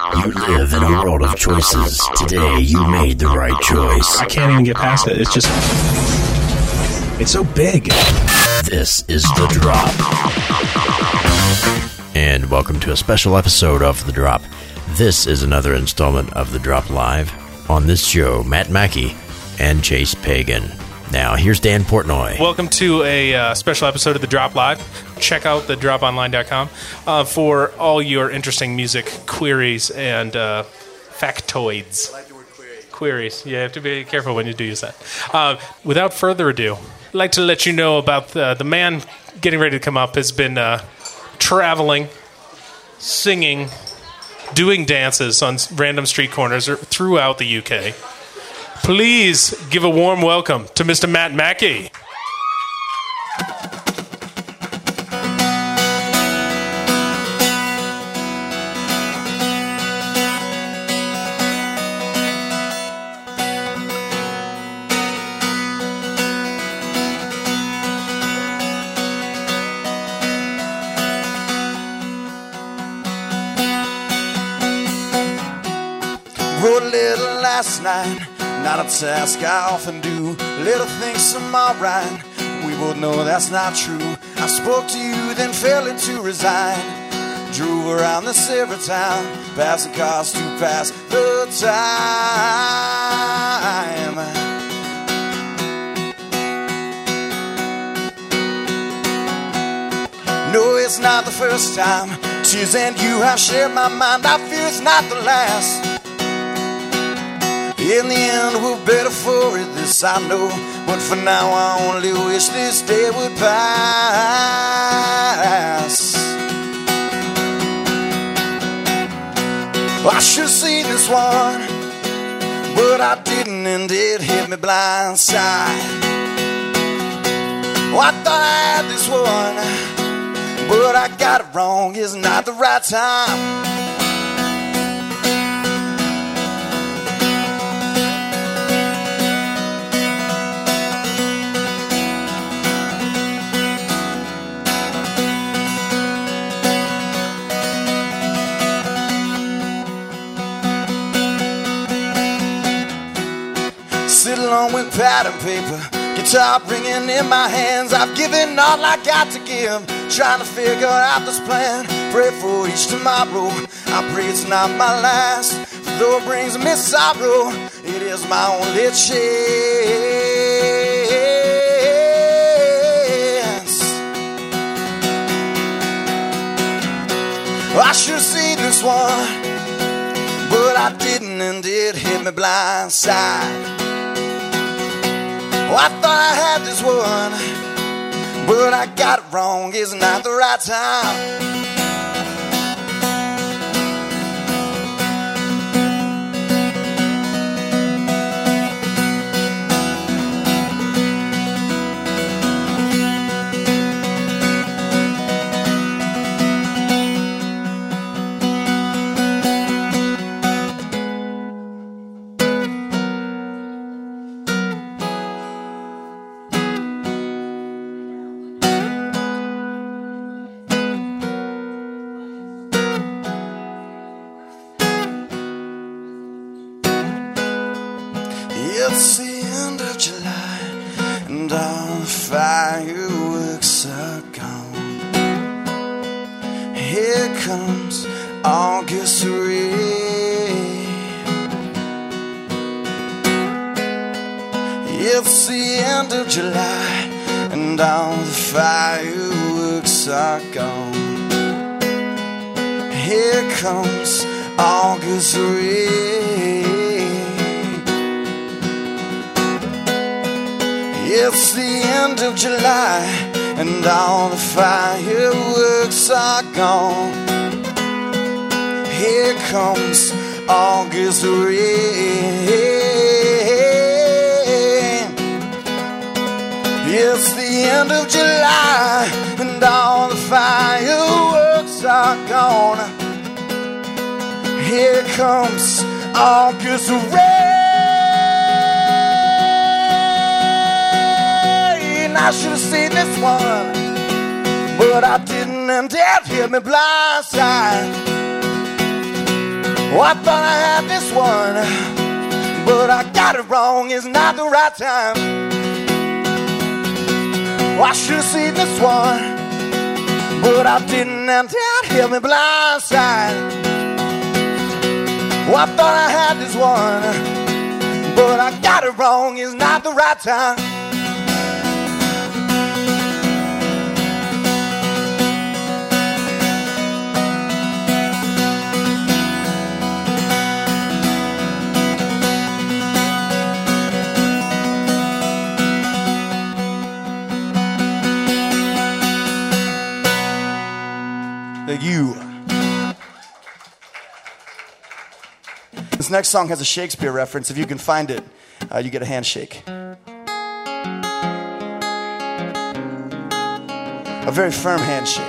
You live in a world of choices. Today, you made the right choice. I can't even get past it. It's just... it's so big. This is The Drop. And welcome to a special episode of The Drop. This is another installment of The Drop Live. On this show, Matt Mackey and Chase Pagan. Now, here's Dan Portnoy. Welcome to a special episode of The Drop Live. Check out thedroponline.com for all your interesting music queries and factoids. I like the word queries. You have to be careful when you do use that. Without further ado, I'd like to let you know about the man getting ready to come up has been traveling, singing, doing dances on random street corners throughout the UK. Please give a warm welcome to Mr. Matt Mackey. Wrote a little last night. Not a task I often do. Little things seem alright. We both know that's not true. I spoke to you, then fell into resign. Drove around this every town, passing cars to pass the time. No, it's not the first time. Tears and you have shared my mind. I fear it's not the last. In the end, we're better for it, this I know. But for now, I only wish this day would pass. I should have seen this one, but I didn't, and it hit me blindside. Oh, I thought I had this one, but I got it wrong. It's not the right time. Sit along with pad and paper, guitar ringing in my hands. I've given all I got to give, trying to figure out this plan. Pray for each tomorrow, I pray it's not my last. For though it brings me sorrow, it is my only chance. I should have seen this one, but I didn't, and it hit me blindside. Oh, I thought I had this one, but I got it wrong. It's not the right time. It's the end of July, and all the fireworks are gone. Here comes August rain. It's the end of July, and all the fireworks are gone. Here comes August rain. It's the end of July, and all the fireworks are gone. Here comes August rain. It's the end of July, and all the fireworks are gone. Here comes August rain. I should have seen this one, but I didn't, and it hit me blindside. Oh, I thought I had this one, but I got it wrong. It's not the right time. Oh, I should have seen this one, but I didn't, and that hit me blindside. Oh, I thought I had this one, but I got it wrong. It's not the right time. Thank you. This next song has a Shakespeare reference. If you can find it, you get a handshake. A very firm handshake.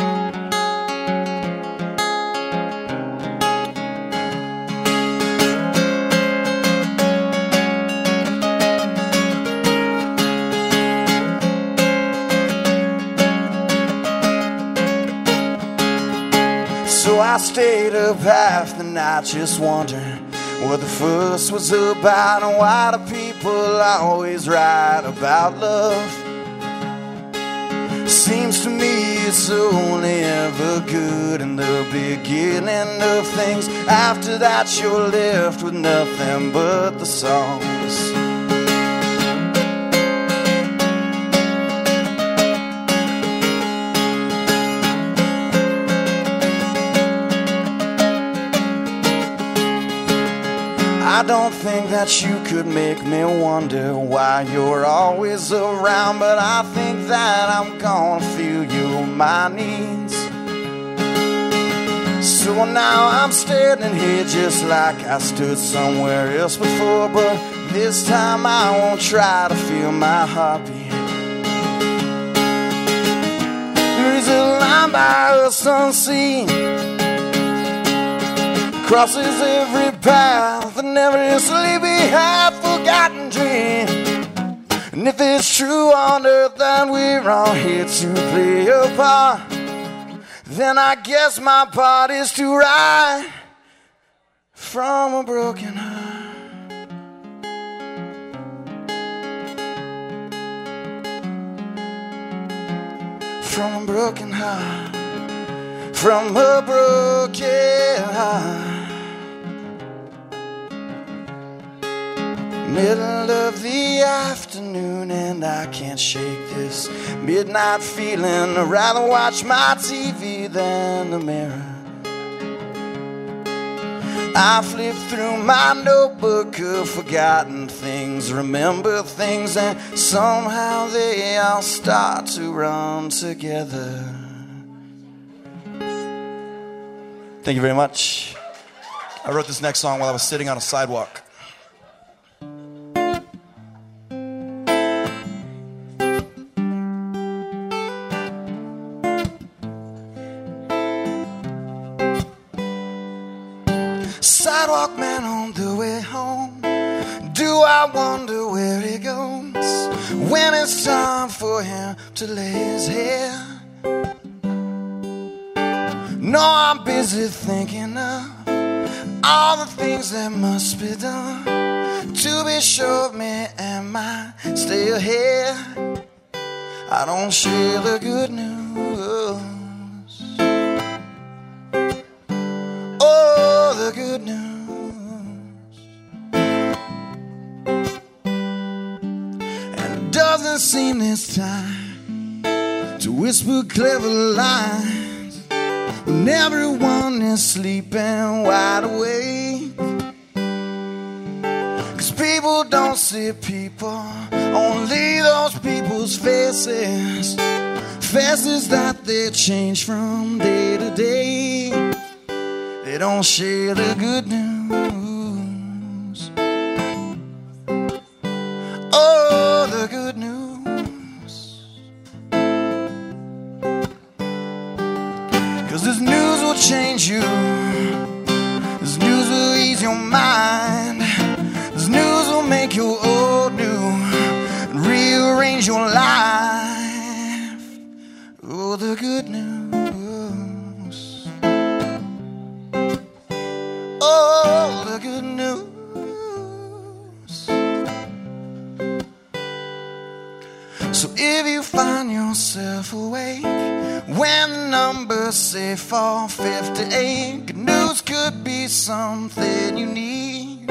So I stayed up half the night just wondering what the fuss was about and why do people always write about love. Seems to me it's only ever good in the beginning of things. After that you're left with nothing but the songs. I don't think that you could make me wonder why you're always around, but I think that I'm gonna feel you my needs. So now I'm standing here just like I stood somewhere else before, but this time I won't try to feel my heartbeat. There is a line by us unseen, crosses every path and never is leave behind forgotten dream. And if it's true on earth that we're all here to play a part, then I guess my part is to write from a broken heart. From a broken heart. From a broken heart. Middle of the afternoon and I can't shake this midnight feeling. I'd rather watch my TV than the mirror. I flip through my notebook of forgotten things, remember things, and somehow they all start to run together. Thank you very much. I wrote this next song while I was sitting on a sidewalk. Sidewalk man on the way home, do I wonder where he goes when it's time for him to lay his head? No, I'm busy thinking of all the things that must be done to be sure of me and mine stay ahead. I don't share the good news. Oh, the good news. And it doesn't seem this time to whisper clever lines when everyone is sleeping wide awake. 'Cause people don't see people, only those people's faces. Faces that they change from day to day. They don't share the good news. Oh, the good news. 'Cause this news will change you. This news will ease your mind. This news will make you old new and rearrange your life. Oh, the good news. Oh, the good news. So if you find yourself awake when the numbers say 4:58, good news could be something you need.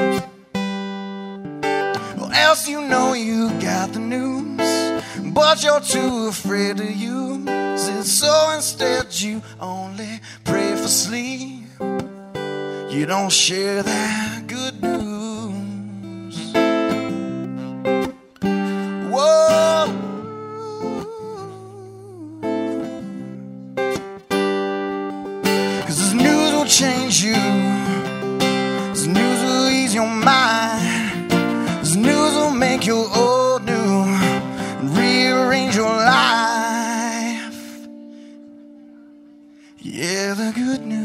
Or else you know you got the news, but you're too afraid to use it. So instead you only pray for sleep. You don't share that good news. Whoa. Cause this news will change you. This news will ease your mind. This news will make you old new and rearrange your life. Yeah, the good news.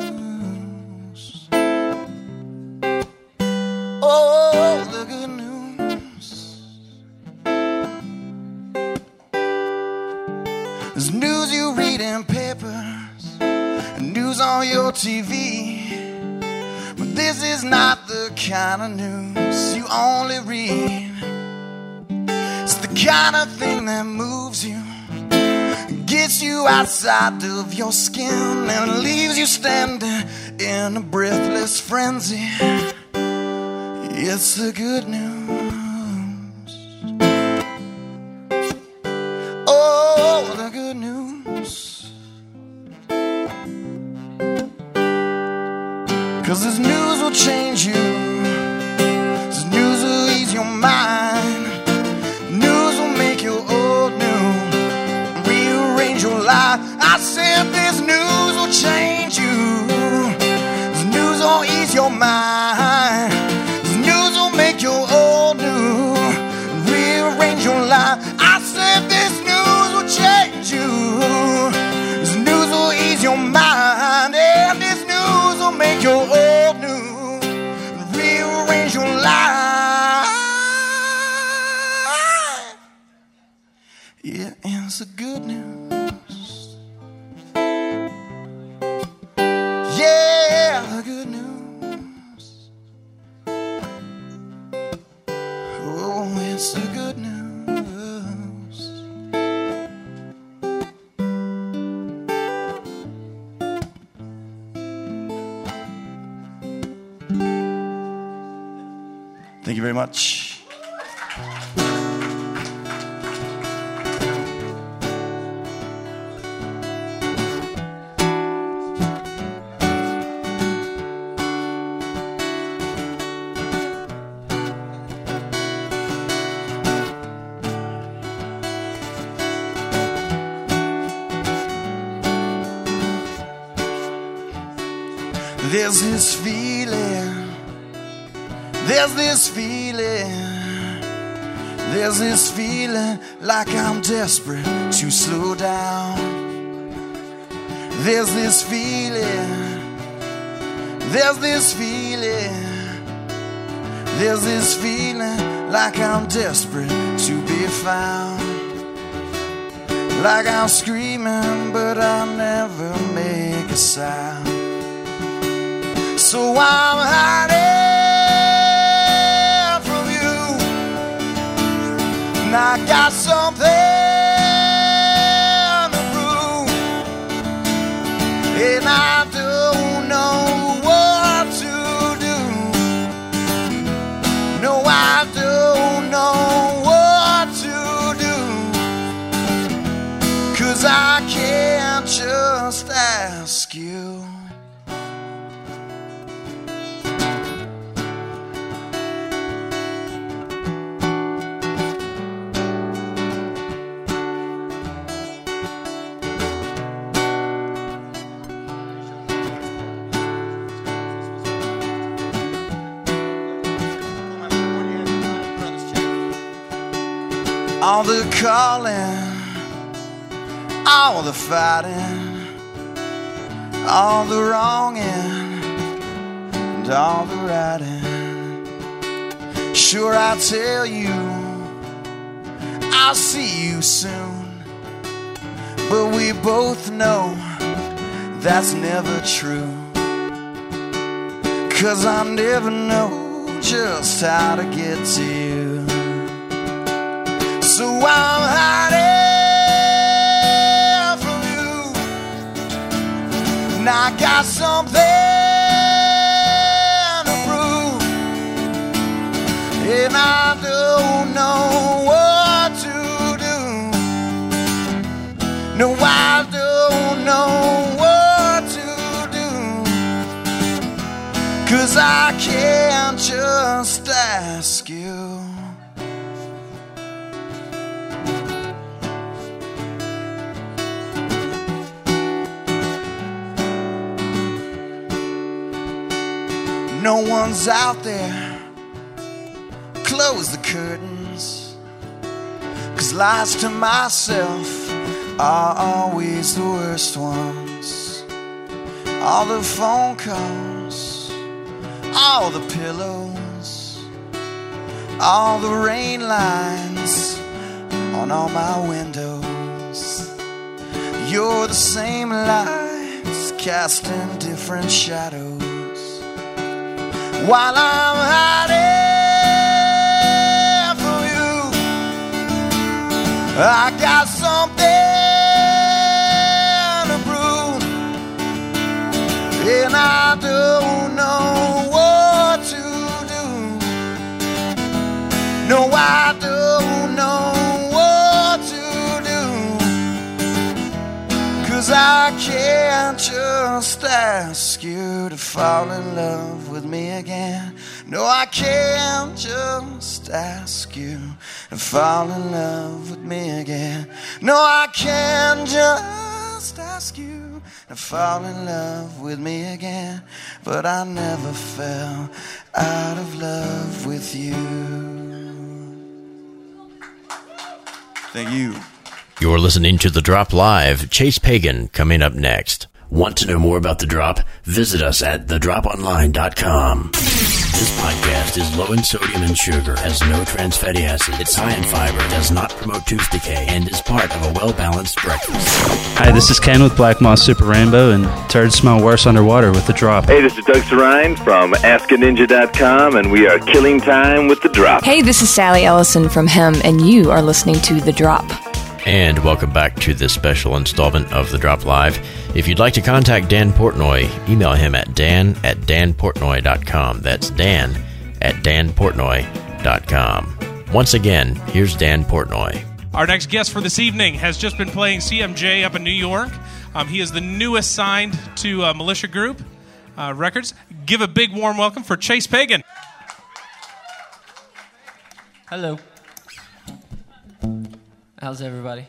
Oh, the good news. There's news you read in papers and news on your TV, but this is not the kind of news you only read. It's the kind of thing that moves you, gets you outside of your skin, and leaves you standing in a breathless frenzy. It's the good news. Oh, the good news. Cause this news will change you. This news will ease your mind. News will make you old new, rearrange your life. I said this news will change you. This news will ease your mind. Make you old new, rearrange your life. I said this news will change you. This news will ease your mind, and this news will make you old new, rearrange your life. Yeah, and it's the good news. Yeah, the good news. Oh, it's the good news. Thank you very much. There's this feeling, there's this feeling, there's this feeling like I'm desperate to slow down. There's this feeling, there's this feeling, there's this feeling like I'm desperate to be found. Like I'm screaming but I never make a sound. So I'm hiding from you, and I got something to prove, and I don't know what to do. No, I don't know what to do, 'cause I can't just ask you. All the calling, all the fighting, all the wronging, and all the righting. Sure, I tell you, I'll see you soon, but we both know that's never true. 'cause I never know just how to get to you. So I'm hiding from you, and I got something to prove, and I don't know what to do. No, I don't know what to do, 'cause I can't just ask you. No one's out there, close the curtains, 'cause lies to myself are always the worst ones. All the phone calls, all the pillows, all the rain lines on all my windows. You're the same lights casting different shadows. While I'm hiding from you, I got something to prove, and I don't know what to do. No, I don't know what to do, 'cause I can't just ask you to fall in love with me again. No, I can't just ask you to fall in love with me again. No, I can't just ask you to fall in love with me again. But I never fell out of love with you. Thank you. You're listening to The Drop Live. Chase Pagan coming up next. Want to know more about The Drop? Visit us at thedroponline.com. This podcast is low in sodium and sugar, has no trans fatty acid, it's high in fiber, does not promote tooth decay, and is part of a well-balanced breakfast. Hi, this is Ken with Black Moss Super Rainbow, and turds smell worse underwater with The Drop. Hey, this is Doug Sarine from AskANinja.com, and we are killing time with The Drop. Hey, this is Sally Ellison from Hem, and you are listening to The Drop. And welcome back to this special installment of The Drop Live. If you'd like to contact Dan Portnoy, email him at dan@danportnoy.com. That's dan@danportnoy.com. Once again, here's Dan Portnoy. Our next guest for this evening has just been playing CMJ up in New York. He is the newest signed to Militia Group Records. Give a big warm welcome for Chase Pagan. Hello. How's everybody?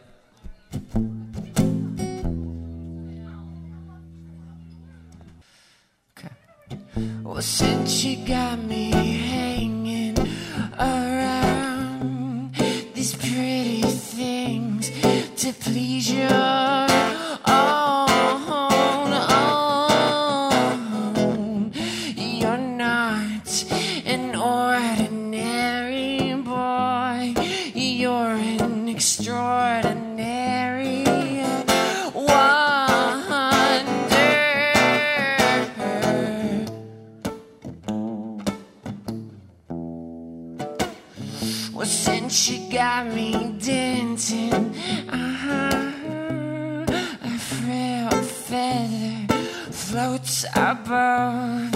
Okay. Well, since you got me hanging around these pretty things to please your own, you're not an ordinary boy. You're an extraordinary wonder. Well, since you got me dancing, a frail feather floats above.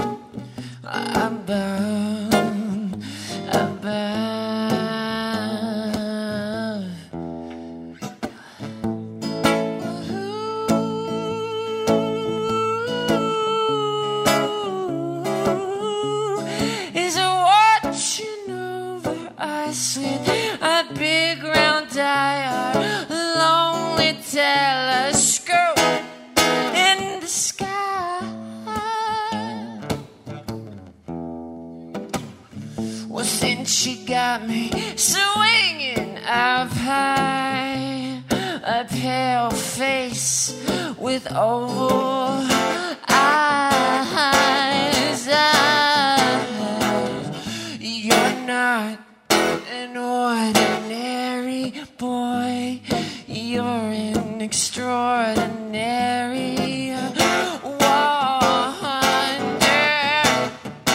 Is watching over us with a big round dial, lonely telescope in the sky. Well, since you got me swinging up high, a pale face with oval eyes, you're not an ordinary boy. You're an extraordinary wonder.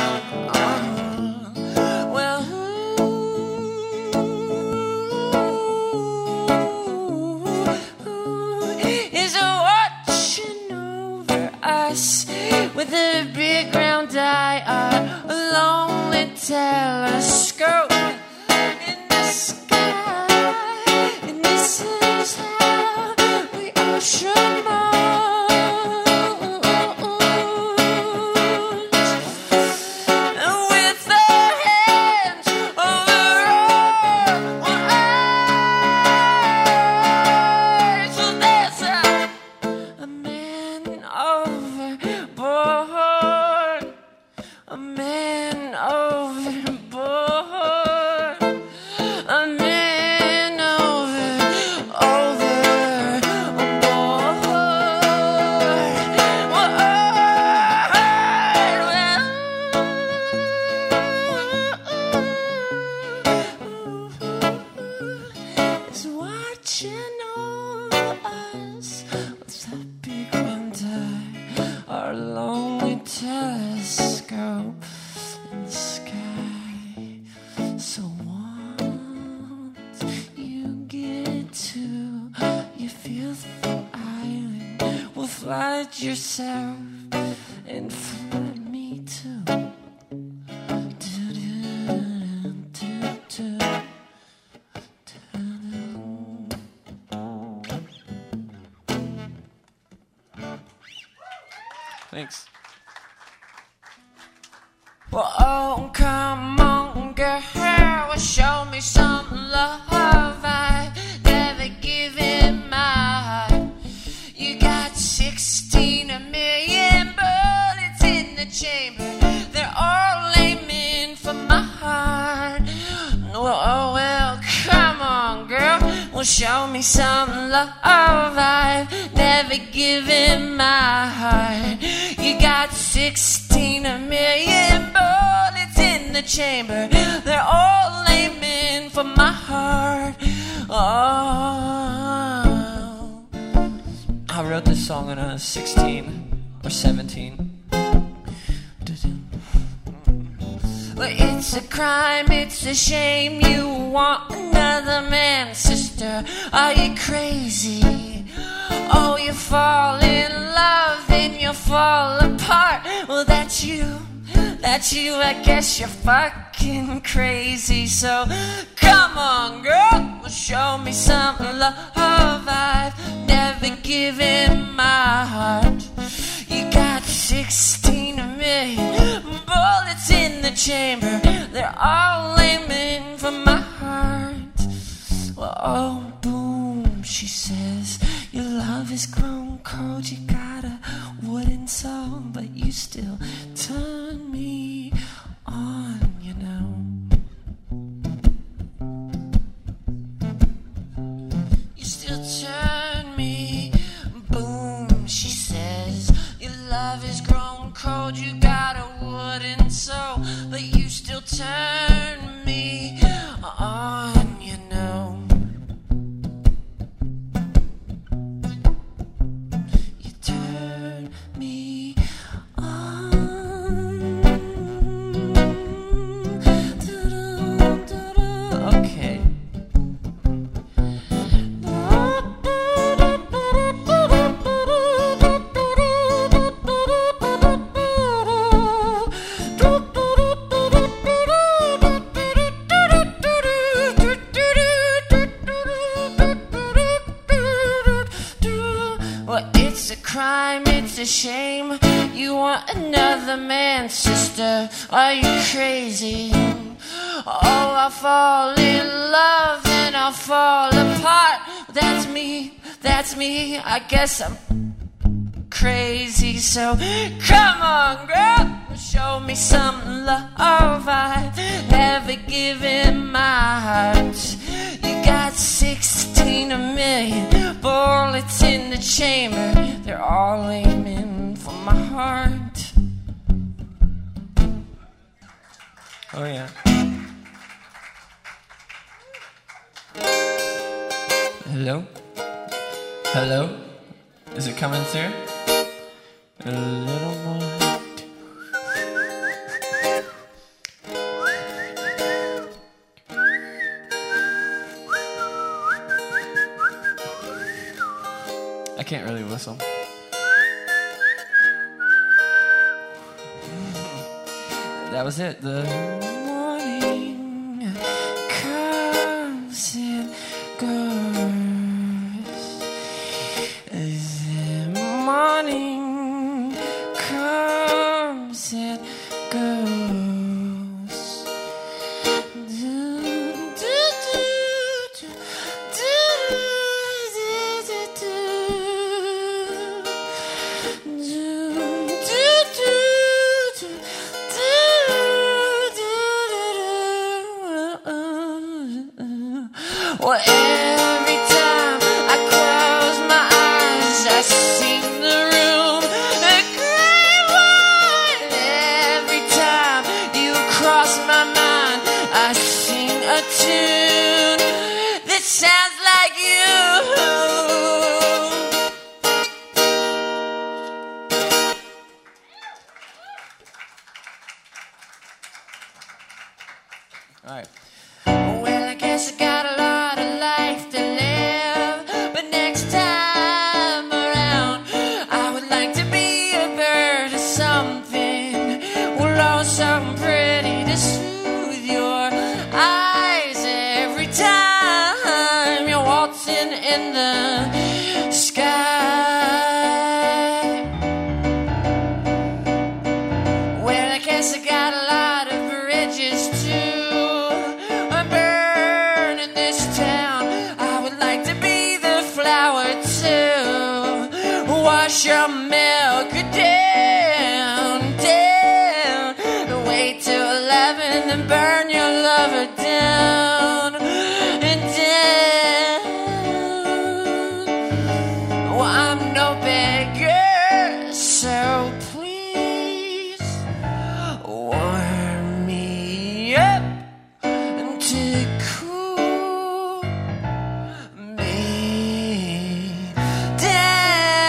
telescope in the sky, and this is how we all should mourn. With our hands over our eyes, so there's a man overboard, a man overboard, a man overboard. Is watching over us with that big one eye, our lonely telescope in the sky. So once you get to your fifth island, well, flight yourself and fly me too. Do-do-do-do-do. Thanks. Well, oh, come on, girl, show me some love. I've never given my heart. You got 16 million bullets in the chamber. They're all aiming for my heart. Oh, well, come on, girl, well, show me some love. I've never given my heart. You got 16 million bullets in the chamber. They're all aiming for my heart. Oh, I wrote this song when I was 16 or 17. Well, it's a crime, it's a shame. You want another man, sister. Are you crazy? Oh, you fall in love, then you fall apart. Well, that's you, I guess you're fucking crazy. So come on, girl, well, show me some love. I've never given my heart. You got 16 million bullets in the chamber. They're all aiming for my heart. Well, oh, boom, she says, your love has grown cold. You got a wooden soul, but you still turn me on, you know. You still turn me. Boom, she says, your love has grown cold. You got a wooden soul, but you still turn me on, you know. You turn me on. Okay. Well, it's a crime, it's a shame. You want another man, sister. Are you crazy? Oh, I'll fall in love and I'll fall apart. That's me, I guess I'm crazy. So come on, girl, show me some love. I've never given my heart. You got 16 million bullets in the chamber. They're all aiming for my heart. Oh yeah. Hello? Hello? Is it coming through? A little more. I can't really whistle. That was it. The Well, every time I close my eyes, I see the room a gray one. Every time you cross my mind, I sing a tune that sounds like you. All right. Well, I guess I got a lot of life to live, but next time around, I would like to be a bird or something. Well, oh, something pretty to soothe your eyes every time you're waltzing in the sky. Well, I guess I got a lot of bridges too. Wash your milk down, down. Wait till 11, then burn your lover down and down. Well, I'm no beggar, so please warm me up to cool me down.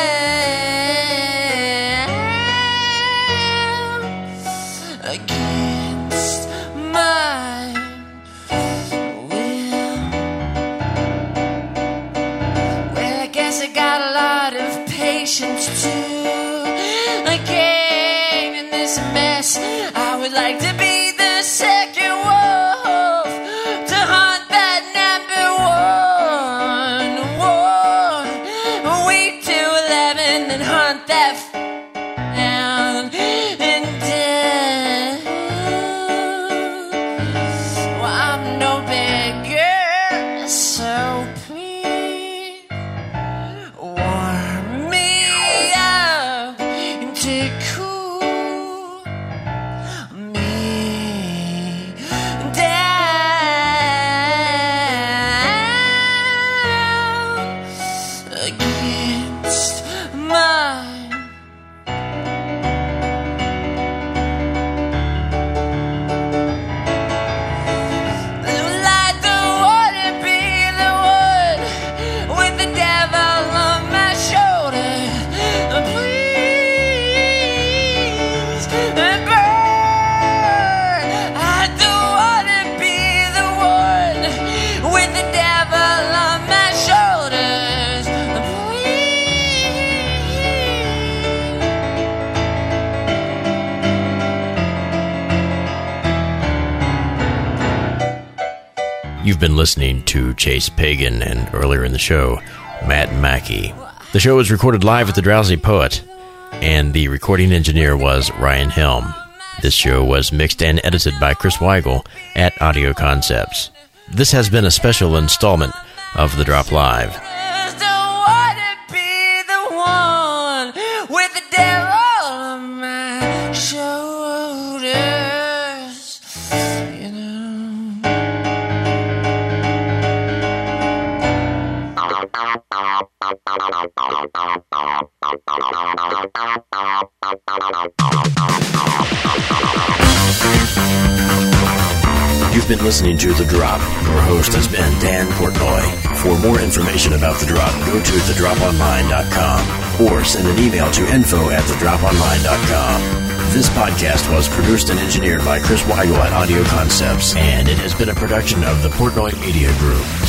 Against my will. Well, I guess I got a lot of patience too. Again, in this mess, I would like to be the second wolf to hunt that number one. Wait till 11, then hunt that down and down. Well, I'm no beggar, so please warm me up to cool me down against mine. Like the water be the wood with the devil on my shoulder. Please burn. Like the water be the wood with the devil on my shoulders. You've been listening to Chase Pagan and earlier in the show, Matt Mackey. The show was recorded live at the Drowsy Poet, and the recording engineer was Ryan Helm. This show was mixed and edited by Chris Weigel at Audio Concepts. This has been a special installment of The Drop Live. With the devil on my shoulders, you know. You've been listening to The Drop. Your host has been Dan Portnoy. For more information about The Drop, go to thedroponline.com or send an email to info@thedroponline.com. This podcast was produced and engineered by Chris Weigel at Audio Concepts, and it has been a production of the Portnoy Media Group.